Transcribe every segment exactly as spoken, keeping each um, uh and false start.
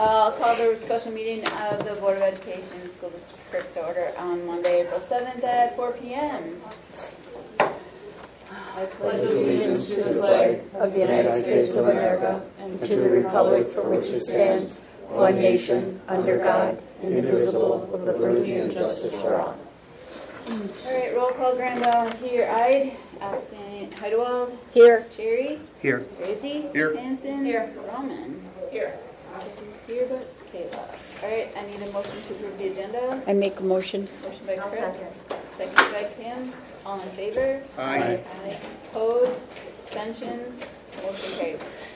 I'll call the special meeting of the Board of Education School District to order on Monday, April seventh at four p m I pledge allegiance to the flag of the United States of America and to the republic for which it stands, one nation, under God, indivisible, with liberty and justice for all. All right, roll call. Grandal here. Ide. Absent. Heidewald. Here. Cherry. Here. Crazy. Here. Hanson. Here. Roman. Here. Who's here but Kayla. All right, I need a motion to approve the agenda. I make a motion. Motion by I'll Chris. second. Second by Kim. All in favor? Aye. Aye. Opposed? Abstentions? Motion carried.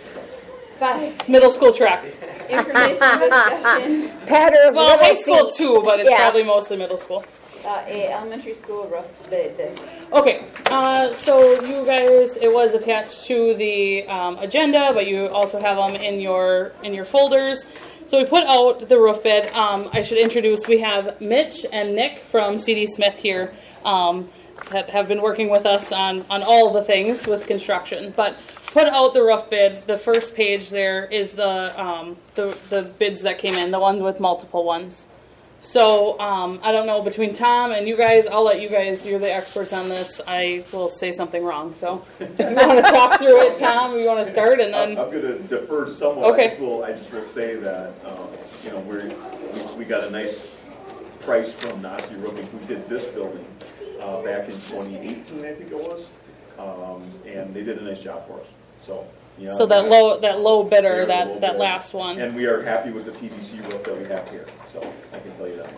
Five. Middle school track. Information discussion. Patter of Well, little high school feet. too, but it's Yeah. probably mostly middle school. Uh, a elementary school roof bid. Okay, uh, so you guys, it was attached to the um, agenda, but you also have them in your in your folders. So we put out the roof bid. Um, I should introduce, we have Mitch and Nick from C D Smith here um, that have been working with us on, on all the things with construction. But put out the roof bid. The first page there is the, um, the, the bids that came in, the ones with multiple ones. So, um, I don't know, between Tom and you guys, I'll let you guys, you're the experts on this. I will say something wrong. So, if you want to talk through it, Tom, you want to start and then... I'm, I'm going to defer somewhat. Okay. I just will, I just will say that, um, you know, we're, we, we got a nice price from Nasi Roofing, who did this building uh, back in twenty eighteen, I think it was. Um, and they did a nice job for us. So, you know, So that low, that low they're bidder, a that, little that bit- last one. And we are happy with the P V C roof that we have here. So, I can tell you that much.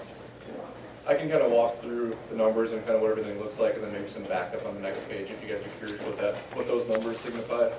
I can kind of walk through the numbers and kind of what everything looks like, and then maybe some backup on the next page if you guys are curious what that, what those numbers signify.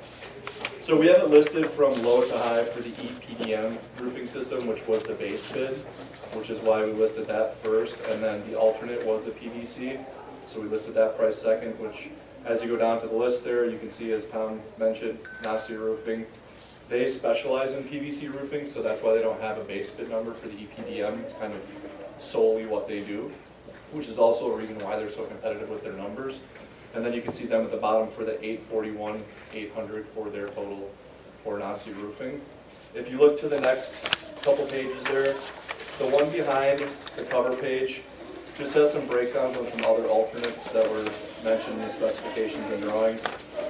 So we have it listed from low to high for the E P D M roofing system, which was the base bid, which is why we listed that first, and then the alternate was the P V C. So we listed that price second, which as you go down to the list there, you can see, as Tom mentioned, Nasi Roofing. They specialize in P V C roofing, so that's why they don't have a base bid number for the E P D M. It's kind of solely what they do, which is also a reason why they're so competitive with their numbers. And then you can see them at the bottom for the eight forty-one, eight hundred for their total for Nasi Roofing. If you look to the next couple pages there, the one behind the cover page just has some breakdowns on some other alternates that were mentioned in the specifications and drawings.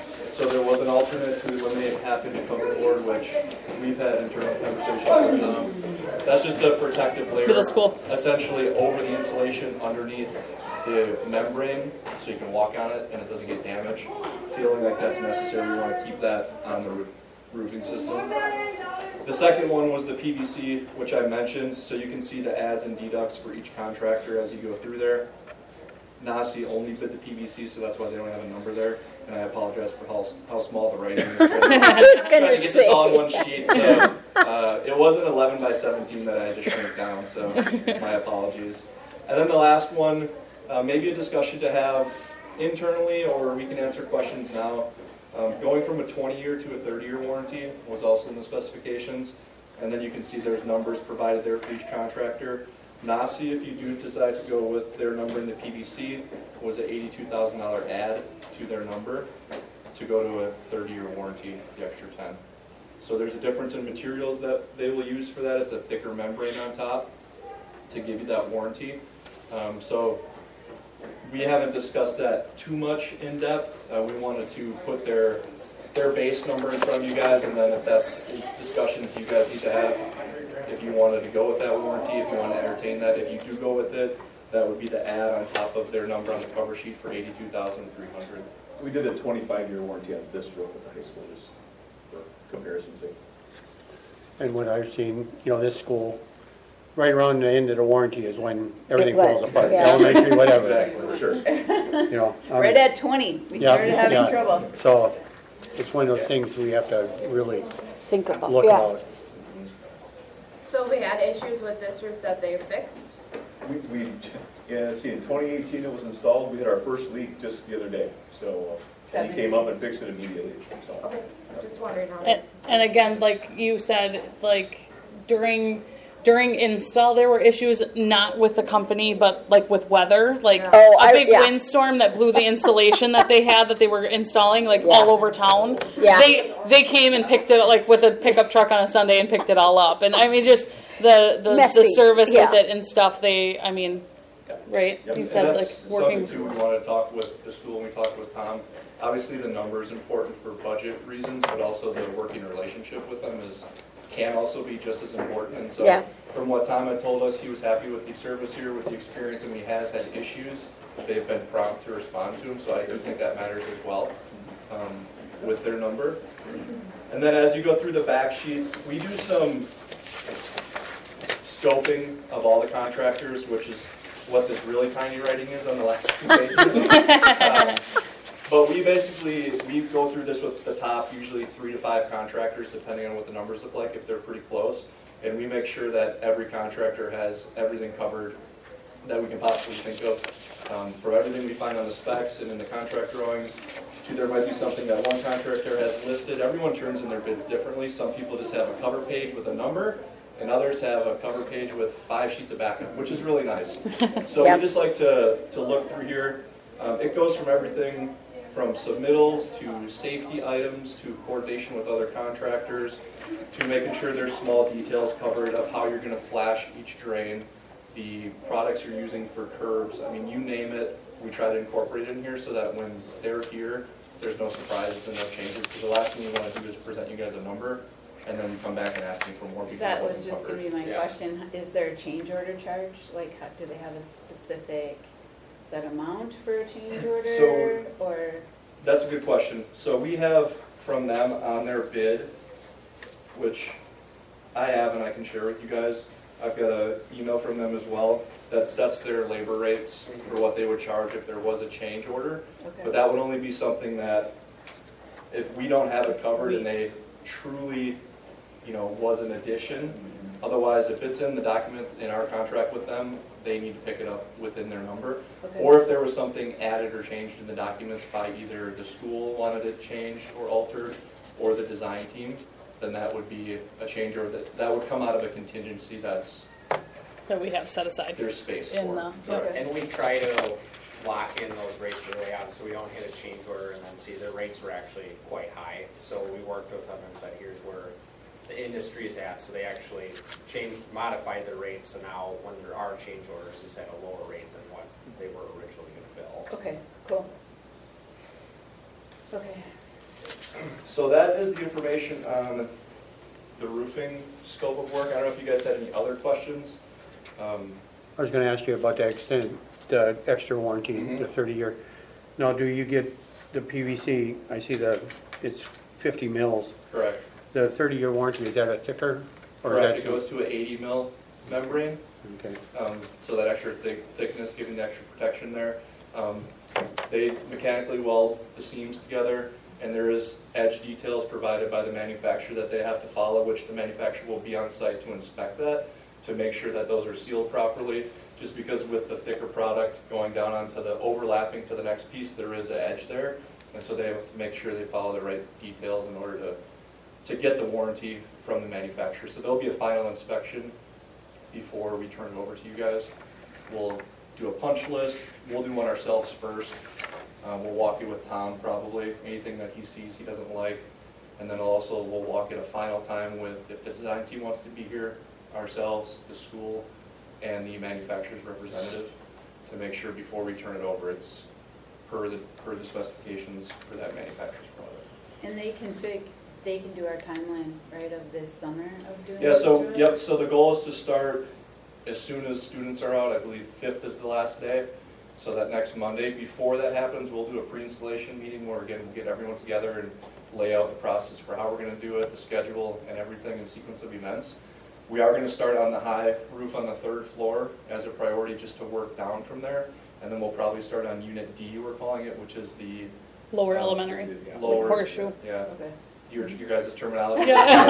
So there was an alternate to eliminate half-inch cover board, which we've had internal conversations with them. That's just a protective layer, Middle school. essentially over the insulation underneath the membrane, so you can walk on it and it doesn't get damaged. Feeling like that's necessary, we want to keep that on the roof, roofing system. The second one was the P V C, which I mentioned, so you can see the adds and deducts for each contractor as you go through there. Nasi only bid the P V C, so that's why they don't have a number there. And I apologize for how, how small the writing is. I was Trying going to to get this all in say. one sheet, so uh, it wasn't eleven by seventeen that I had to shrink down, so my apologies. And then the last one, uh, maybe a discussion to have internally, or we can answer questions now. Um, going from a twenty-year to a thirty-year warranty was also in the specifications, and then you can see there's numbers provided there for each contractor. Nasi, if you do decide to go with their number in the P V C, was an eighty-two thousand dollars add to their number to go to a thirty-year warranty, the extra ten. So there's a difference in materials that they will use for that. It's a thicker membrane on top to give you that warranty. Um, so we haven't discussed that too much in depth. Uh, we wanted to put their their base number in front of you guys, and then if that's it's discussions you guys need to have, if you wanted to go with that warranty, if you want to entertain that, if you do go with it, that would be the add on top of their number on the cover sheet for eighty-two thousand three hundred dollars. We did a twenty-five year warranty on this roof at the high school, just for comparison's sake. And what I've seen, you know, this school, right around the end of the warranty is when everything It falls went, apart. yeah. Elementary, whatever, Exactly, sure. you know. um, Right at twenty, we yeah, started having yeah. trouble. So it's one of those things we have to really Think about, look yeah. about. So we had issues with this roof that they fixed? We, we, yeah, let's see, in twenty eighteen it was installed, we had our first leak just the other day, so uh, he came up and fixed it immediately, so. Okay, just wondering how. And, and again, like you said, like during during install there were issues not with the company but like with weather, like Oh, a I- big yeah. windstorm that blew the insulation that they had that they were installing like Yeah. all over town. Yeah. They they came and picked it like with a pickup truck on a Sunday and picked it all up. And I mean just the the, Messy, the service yeah. with it and stuff, they I mean right? Yep, You and said like that's working something too, we wanted to talk with the school, and we talked with Tom. Obviously, the number is important for budget reasons, but also the working relationship with them is, can also be just as important. And so, Yeah. from what Tom had told us, he was happy with the service here, with the experience, and when he has had issues, they've been prompt to respond to him, so I do think that matters as well, um, with their number. And then as you go through the back sheet, we do some scoping of all the contractors, which is what this really tiny writing is on the last two pages. Um, But we basically, we go through this with the top, usually three to five contractors, depending on what the numbers look like, if they're pretty close. And we make sure that every contractor has everything covered that we can possibly think of. Um, from everything we find on the specs and in the contract drawings, to there might be something that one contractor has listed. Everyone turns in their bids differently. Some people just have a cover page with a number, and others have a cover page with five sheets of backup, which is really nice. So Yep. we just like to, to look through here. Um, it goes from everything from submittals to safety items to coordination with other contractors to making sure there's small details covered of how you're going to flash each drain, the products you're using for curbs. I mean, you name it, we try to incorporate it in here so that when they're here, there's no surprises and no changes. Because the last thing you want to do is present you guys a number and then come back and ask me for more because it That was wasn't just covered. gonna be my Yeah. question. Is there a change order charge? Like, how, do they have a specific set amount for a change order? So- Or, That's a good question. So we have from them on their bid, which I have and I can share with you guys. I've got an email from them as well that sets their labor rates for what they would charge if there was a change order. But okay, that would only be something that if we don't have it covered and they truly, you know, was an addition. Otherwise, if it's in the document in our contract with them, they need to pick it up within their number. okay. Or if there was something added or changed in the documents by either the school wanted it changed or altered, or the design team, then that would be a change order that, that would come out of a contingency that's, that we have set aside there's space in for. the yep. Okay. And we try to lock in those rates early on, so we don't hit a change order and then see their rates were actually quite high. So we worked with them and said, here's where the industry is at, so they actually changed, modified their rates, so now when there are change orders, it's at a lower rate than what they were originally gonna bill. Okay, cool. Okay, So that is the information on the roofing scope of work. I don't know if you guys had any other questions. Um, I was gonna ask you about the extended, the extra warranty, Mhm. the thirty year. Now, do you get the P V C, I see the, it's fifty mils. Correct. The thirty year warranty, is that a thicker? Or is Correct, that it goes to an eighty mil membrane. Okay, Um, so that extra thick, thickness, giving the extra protection there. Um, they mechanically weld the seams together, and there is edge details provided by the manufacturer that they have to follow, which the manufacturer will be on site to inspect that, to make sure that those are sealed properly. Just because with the thicker product going down onto the, overlapping to the next piece, there is an edge there. And so they have to make sure they follow the right details in order to, to get the warranty from the manufacturer. So there'll be a final inspection before we turn it over to you guys. We'll do a punch list, we'll do one ourselves first. Uh, we'll walk it with Tom probably, anything that he sees he doesn't like. And then also we'll walk it a final time with, if the design team wants to be here, ourselves, the school, and the manufacturer's representative, to make sure before we turn it over, it's per the, per the specifications for that manufacturer's product. and they can fig, they can do our timeline, right, of this summer of doing Yeah, this so, roof? yep, so the goal is to start as soon as students are out. I believe fifth is the last day. So that next Monday, before that happens, we'll do a pre-installation meeting where again, we'll get everyone together and lay out the process for how we're gonna do it, the schedule and everything in sequence of events. We are gonna start on the high roof on the third floor as a priority just to work down from there. And then we'll probably start on unit D, we're calling it, which is the lower um, elementary lower. horseshoe. Yeah, Okay. your, your guys' terminology.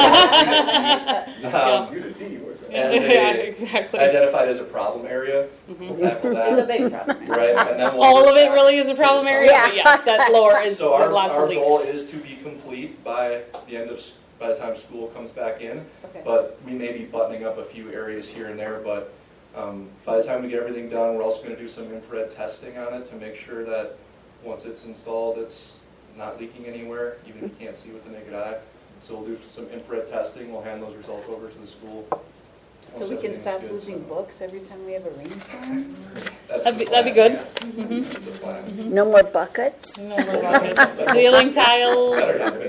Yeah. Um, You did D, was it? As a- Yeah, exactly. identified as a problem area, Mhm. we'll tackle that. It's a big problem. Right, and then we'll All work of it back really is a to the problem south. area, Yeah. but yes, that lower is So our, lots our of goal leaks. is to be complete by the end of s- by the time school comes back in. Okay. But we may be buttoning up a few areas here and there, but um, by the time we get everything done, we're also going to do some infrared testing on it to make sure that once it's installed, it's not leaking anywhere, even if you can't see with the naked eye. So we'll do some infrared testing, we'll hand those results over to the school. So Once we can everything's stop good, losing so books every time we have a rainstorm? that's That'd the be, that'd be plan, good. yeah. Mm-hmm. That's the plan. No more buckets? No more buckets. Ceiling tiles. Better have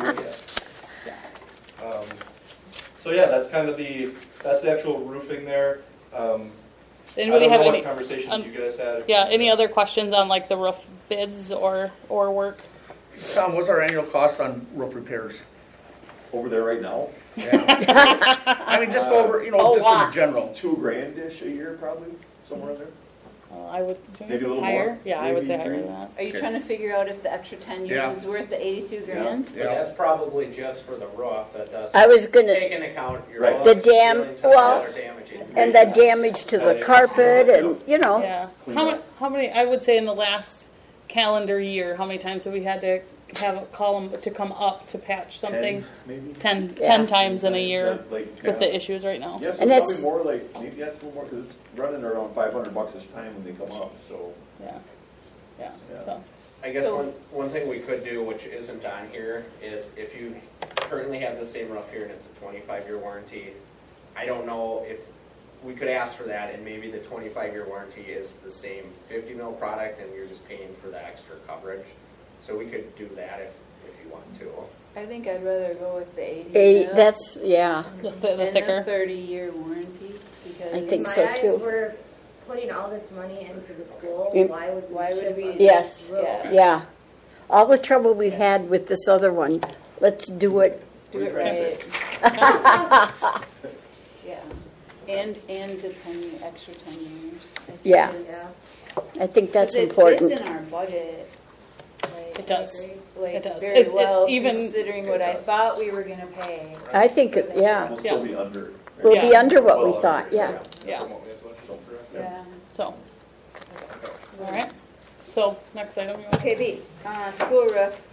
it. Um, So yeah, that's kind of the, that's the actual roofing there. Um, Anybody I don't have know any? what conversations um, you guys had. Yeah. Any other questions on like the roof bids or or work? Tom, what's our annual cost on roof repairs? Over there right now, Yeah. I mean, just over, you know, Oh, just wow. in general. two grand-ish a year probably, somewhere in there. Uh, I would Maybe a little higher. more. Yeah, I would say Maybe higher three. than that. Are you Okay. trying to figure out if the extra ten years Yeah. is worth the eighty-two grand? So that's probably just for the roof, that doesn't I was gonna, take into account your Right. The books, dam- ceiling tile, well, or damage it. and the damage to the carpet and, you know, Yeah. Clean How, up. ma- how many? I would say in the last calendar year, how many times have we had to have a column to come up to patch something? Ten, maybe. Ten, Yeah. ten times in a year Is that, like, with uh, the issues right now. Yes, And yeah, so it's- probably more like, maybe that's a little more, because it's running around five hundred bucks each time when they come up, so. Yeah. Yeah. Yeah. So. I guess So- one, one thing we could do, which isn't on here, is if you currently have the same roof here and it's a twenty-five year warranty, I don't know if, we could ask for that and maybe the twenty-five year warranty is the same fifty mil product and you're just paying for the extra coverage. So we could do that if, if you want to. I think I'd rather go with the eighty eight, mil that's, yeah. The, th- the than the thicker. thirty-year warranty, because. I think My so, eyes too. were putting all this money into the school, Yep. why would we Why would chip we- on Yes. this roof? Yeah. Yeah. All the trouble we've had with this other one, let's do it. Do it Refresh right. Yeah, and, and the ten, year- extra ten years. I think Yeah. is- Yeah. I think that's 'cause important. It fits in our budget. Like, It does. I agree, Like, It does. very It- it well, even- considering It what I does. thought we were gonna pay. I think, it- yeah, We'll still be under. right? we'll be Yeah. under what we Well, thought, yeah. Yeah. From what we had budgeted, correct? Yeah. So. All right. So next item. You want? Okay, B, uh, school roof,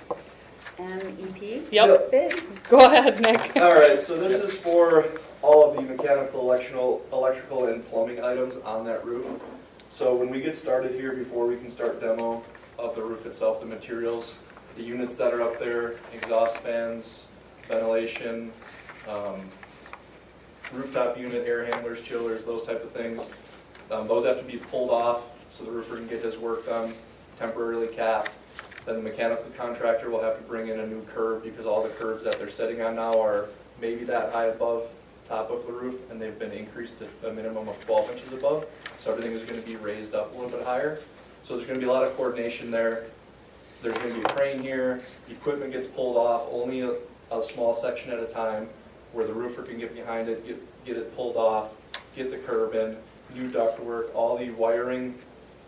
M E P. Yep. Bid. Go ahead, Nick. All right, so this is for all of the mechanical, electrical, electrical and plumbing items on that roof. So when we get started here, before we can start demo of the roof itself, the materials, the units that are up there, exhaust fans, ventilation, um, rooftop unit, air handlers, chillers, those type of things. Um, those have to be pulled off so the roofer can get his work done, temporarily capped. Then the mechanical contractor will have to bring in a new curb because all the curbs that they're sitting on now are maybe that high above top of the roof and they've been increased to a minimum of twelve inches above. So everything is going to be raised up a little bit higher. So there's going to be a lot of coordination there. There's going to be a crane here. Equipment gets pulled off only a, a small section at a time where the roofer can get behind it, get, get it pulled off, get the curb in, new ductwork, all the wiring,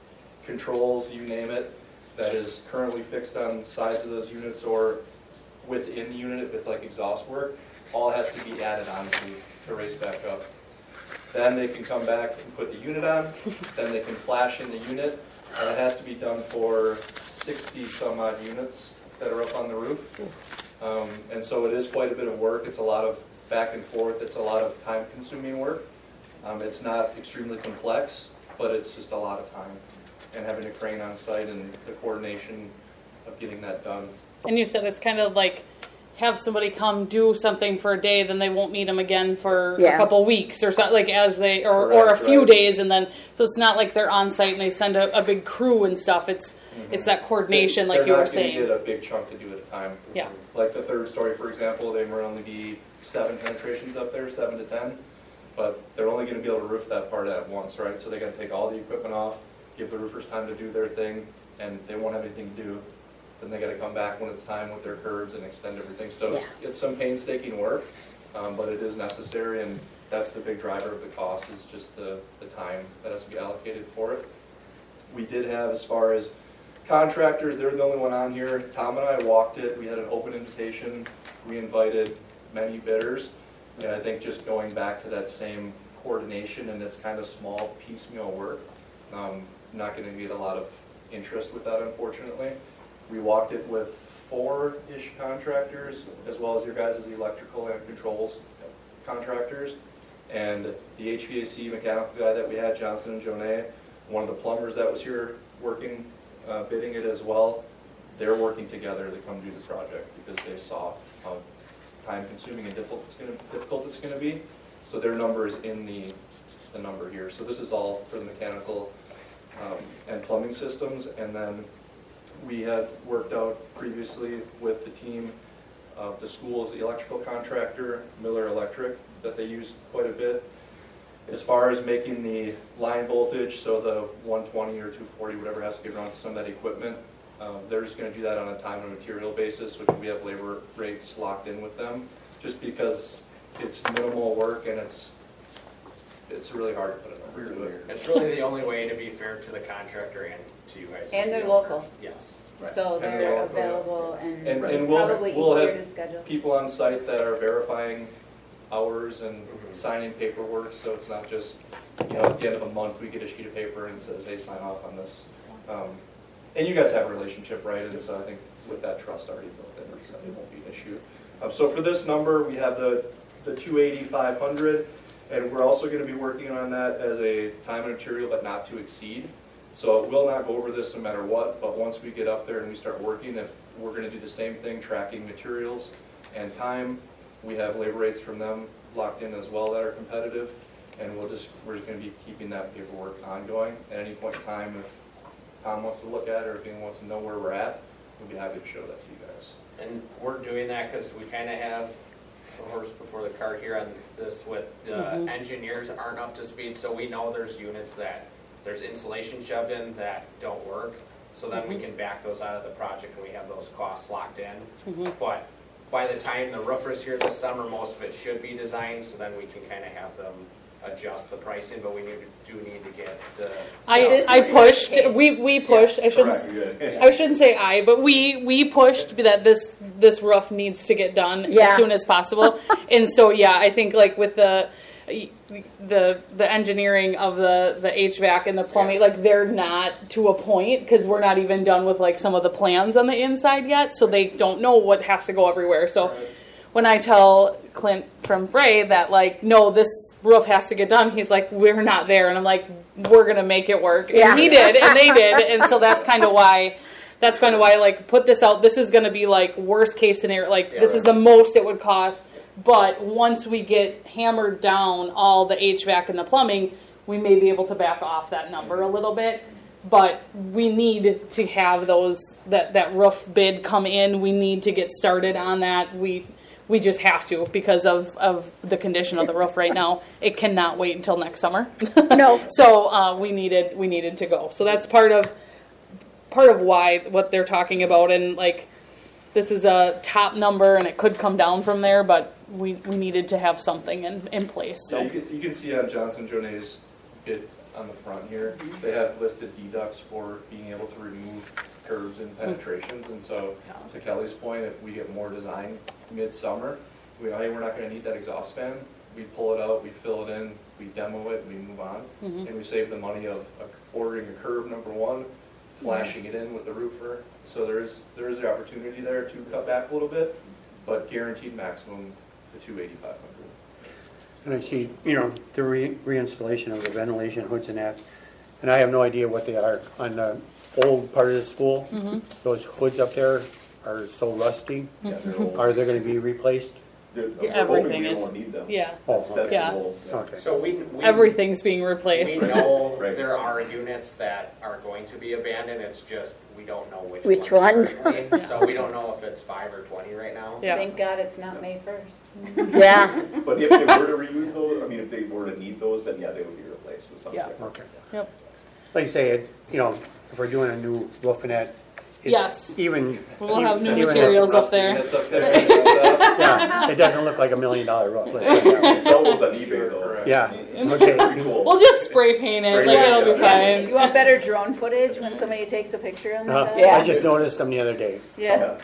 controls, you name it, that is currently fixed on sides of those units or within the unit if it's like exhaust work, all has to be added on to, to raise back up. Then they can come back and put the unit on, then they can flash in the unit, and it has to be done for sixty some odd units that are up on the roof. Um, and so it is quite a bit of work, it's a lot of back and forth, it's a lot of time consuming work. Um, it's not extremely complex, but it's just a lot of time. And having a crane on site and the coordination of getting that done. And you said it's kind of like have somebody come do something for a day, then they won't need them again for Yeah. a couple weeks or something, like as they, or, or a Correct, few right. days, and then so it's not like they're on site and they send a, a big crew and stuff. It's it's that coordination, like you were saying. They're not going to get a big chunk to do at a time. Yeah. Like the third story, for example, they might only be seven penetrations up there, seven to ten. But they're only going to be able to roof that part at once, right? So they got to take all the equipment off, give the roofers time to do their thing, and they won't have anything to do. Then they got to come back when it's time with their curbs and extend everything. So it's, it's some painstaking work, um, but it is necessary, and that's the big driver of the cost is just the, the time that has to be allocated for it. We did have, as far as contractors, they're the only one on here. Tom and I walked it. We had an open invitation. We invited many bidders. And I think just going back to that same coordination, and it's kind of small piecemeal work, um, not going to get a lot of interest with that, unfortunately. We walked it with four-ish contractors, as well as your guys' electrical and controls contractors. And the H V A C mechanical guy that we had, Johnson and Jonay, one of the plumbers that was here working, uh, bidding it as well, they're working together to come do the project because they saw how time-consuming and difficult it's gonna, difficult it's gonna be. So their number is in the, the number here. So this is all for the mechanical um, and plumbing systems. And then we have worked out previously with the team, uh, the school's electrical contractor, Miller Electric, that they use quite a bit. As far as making the line voltage, so the one twenty or two forty, whatever has to get around to some of that equipment, um, they're just going to do that on a time and material basis, which we have labor rates locked in with them, just because it's minimal work and it's it's really hard to put a number to it. It's really the only way to be fair to the contractor and to you guys. And as they're the local. owners. Yes. Right. So And they're they're local. available and And, and we'll, probably we'll easier have to schedule. people on site that are verifying hours and signing paperwork, so it's not just, you know, at the end of a month, we get a sheet of paper and it says, hey, sign off on this. Um, and you guys have a relationship, right? And so I think with that trust already built in, it's, it won't be an issue. Um, so for this number, we have the, the two eighty, five hundred, and we're also gonna be working on that as a time and material, but not to exceed. So we'll not go over this no matter what, but once we get up there and we start working, if we're gonna do the same thing, tracking materials and time, we have labor rates from them locked in as well that are competitive, and we'll just, we're just gonna be keeping that paperwork ongoing. At any point in time, if Tom wants to look at it or if anyone wants to know where we're at, we'll be happy to show that to you guys. And we're doing that because we kind of have the horse before the cart here on this with the Mhm. engineers aren't up to speed, so we know there's units that there's insulation shoved in that don't work. So then we can back those out of the project and we have those costs locked in. Mhm. But by the time the roofer's here this summer, most of it should be designed, so then we can kind of have them adjust the pricing, but we need to, do need to get the. I, this I is pushed, the case. we, we pushed, I Correct, shouldn't, good. I shouldn't say I, but we, we pushed that this, this roof needs to get done as Yeah. soon as possible. And so, yeah, I think like with the, the, the engineering of the, the H V A C and the plumbing, like they're not to a point, cause we're not even done with like some of the plans on the inside yet, so they don't know what has to go everywhere, so. When I tell Clint from Bray that like, no, this roof has to get done, he's like, we're not there. And I'm like, we're going to make it work. Yeah. And he did, and they did. And so that's kind of why, that's kind of why I like put this out. This is going to be like worst case scenario. Like Yeah, this right. is the most it would cost. But once we get hammered down all the H V A C and the plumbing, we may be able to back off that number a little bit. But we need to have those, that, that roof bid come in. We need to get started on that. We, We just have to because of, of the condition of the roof right now. It cannot wait until next summer. No. So uh, we needed we needed to go. So that's part of part of why what they're talking about. And like this is a top number, and it could come down from there. But we, we needed to have something in, in place. So Yeah, you can, you can see on Johnson Jonay's bid on the front here, they have listed deducts for being able to remove curves and penetrations. And so to Kelly's point, if we get more design midsummer, we know, hey, we're not gonna need that exhaust fan. We pull it out, we fill it in, we demo it, we move on. Mhm. And we save the money of uh, ordering a curve, number one, flashing it in with the roofer. So there is, there is the opportunity there to cut back a little bit, but guaranteed maximum the two eighty-five hundred. And I see, you know, the re- reinstallation of the ventilation hoods and that, and I have no idea what they are. On the old part of the school, Mhm. those hoods up there are so rusty. Yeah, they're old. Are they gonna be replaced? They're- Yeah, we're hoping everything we is- won't need them. yeah. That's, that's Yeah. the goal. Okay. So we, we. everything's being We replaced. know Right. there are units that are going to be abandoned, it's just, we don't know which ones. Which ones? currently. So we don't know if it's five or twenty right now. Yeah. Thank God it's not May first. Yeah. But if they were to reuse those, I mean, if they were to need those, then yeah, they would be replaced with something Yeah. different. Okay. Yep. Like I say, it, you know, if we're doing a new roof and that. it- Yes. Even. We'll have new even- materials up Rusty there. units up there. Yeah. Yeah, it doesn't look like a million dollar roof. let's put it that way. They sell those on eBay though. Correct. Yeah, Pretty okay. cool. We'll just spray paint it. Spray Like paint it'll it, be yeah. You fine. want better drone footage when somebody takes a picture on the Uh, top? Yeah. I just noticed them the other day. Yeah.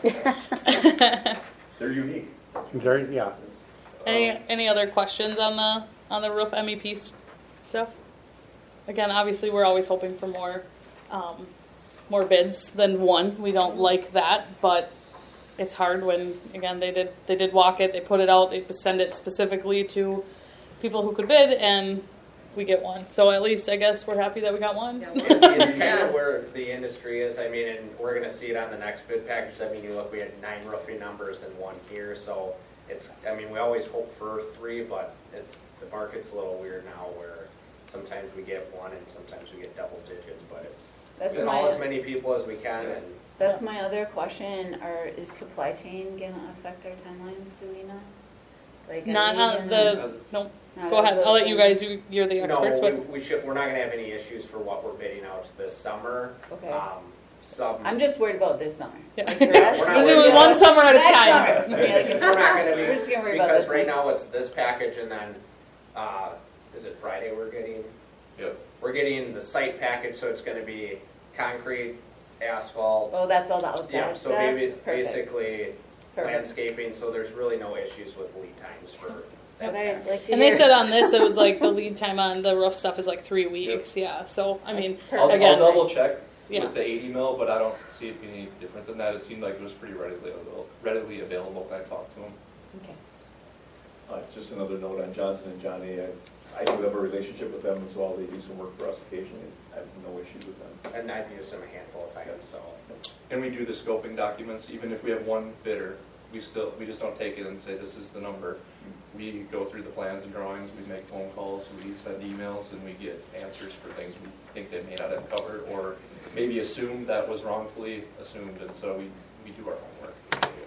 They're unique. Very, yeah. Any any other questions on the on the roof M E P s- stuff? Again, obviously, we're always hoping for more. Um, more bids than one. We don't like that, but it's hard when, again, they did they did walk it, they put it out, they send it specifically to people who could bid, and we get one. So at least I guess we're happy that we got one. It's kind of where the industry is. I mean, and we're going to see it on the next bid package. I mean, you look, we had nine roofing numbers and one here, so it's. I mean, we always hope for three, but it's the market's a little weird now, where sometimes we get one and sometimes we get double digits, but it's That's we my- call as many people as we can. And That's my other question, or is supply chain gonna affect our timelines, do we know? Like, are Not we on gonna- the no. not Go as ahead. of I'll let you then? guys. You, you're the experts, no, but we, we should. We're not going to have any issues for what we're bidding out this summer. Okay. Um, some. I'm just worried about this summer. Yeah. Like the rest, We're not we're worried doing about one summer at a next time. summer. Yeah, like, We're not going to be We're just gonna worry about because this right one. now it's this package, and then uh, is it Friday we're getting? Yep. We're getting the site package, so it's going to be concrete, asphalt. Oh, that's all the outside Yeah, so stuff? maybe Perfect. basically Perfect. landscaping. So there's really no issues with lead times for. That's what I'd like to And they hear. said on this it was like the lead time on the roof stuff is like three weeks. Yeah. So I mean, That's I'll, perfect. Again. I'll double check Yeah. with the eighty mil, but I don't see it being any different than that. It seemed like it was pretty readily available, readily available when I talked to him. Okay. Uh, it's just another note on Johnson and Johnny. I, I do have a relationship with them as well. They do some work for us occasionally. I have no issues with them. And I've used them a handful of times. So And we do the scoping documents, even if we have one bidder, we still, we just don't take it and say, this is the number. We go through the plans and drawings, we make phone calls, we send emails, and we get answers for things we think they may not have covered, or maybe assumed that was wrongfully assumed, and so we, we do our homework.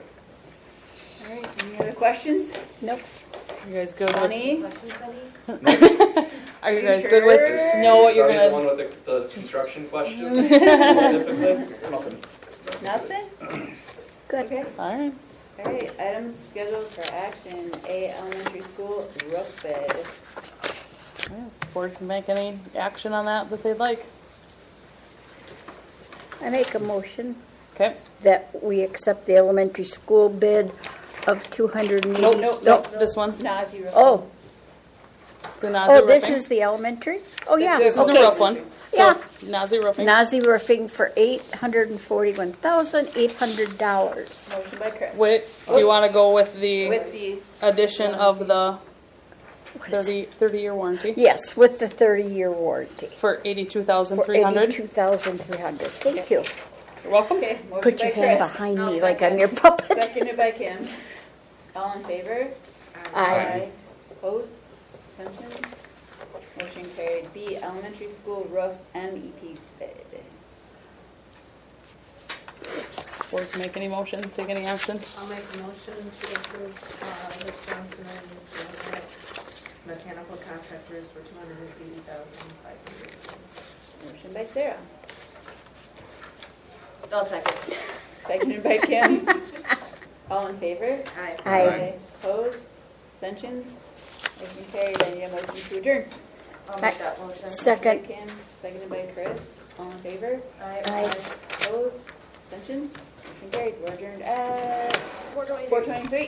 All right, any other questions? Nope. you guys good with? Sunny? Questions, Sunny? Are you You guys good with? sure? Know what you're Sunny, the gonna? one with the, the construction questions, typically? Nothing. Nothing? Good. Okay. All right. All right, items scheduled for action. A, elementary school roof bed. Yeah, board can make any action on that that they'd like. I make a motion Okay. that we accept the elementary school bid of two hundred and eighty. Nope. Nope. Nope. This one. Nazi roof. Oh, The Nazi oh, this roofing. is the elementary? Oh, yeah. This is okay. a rough one. So, Yeah. Nazi roofing. Nazi Roofing for eight hundred and forty-one thousand, eight hundred dollars. Motion by Chris. Wait, do you want to go with the With the, addition of the thirty, thirty year warranty Yes, with the thirty-year warranty. for eighty-two thousand For three hundred? eighty-two thousand three hundred. Thank you. You're welcome. okay, motion Put by your hand Chris. behind I'll me like second. I'm your puppet. Seconded by Kim. All in favor? Aye. Opposed? Abstentions? Motion carried. B, elementary school roof M E P bid. Board can make any motion, take any action. I'll make a motion to approve, uh, Rick Johnson and Janet mechanical contractors for two hundred and eighty thousand five hundred. Motion by Sarah. I'll second. Seconded by Kim. All in favor? Aye. Aye. Opposed? Abstentions? Motion carried. I need a motion to adjourn. I'll make that motion. Motion Second. by Kim, seconded by Chris. All in favor? Aye. Aye. Opposed? Abstentions? Motion carried. We're adjourned at Four twenty-three. four twenty-three.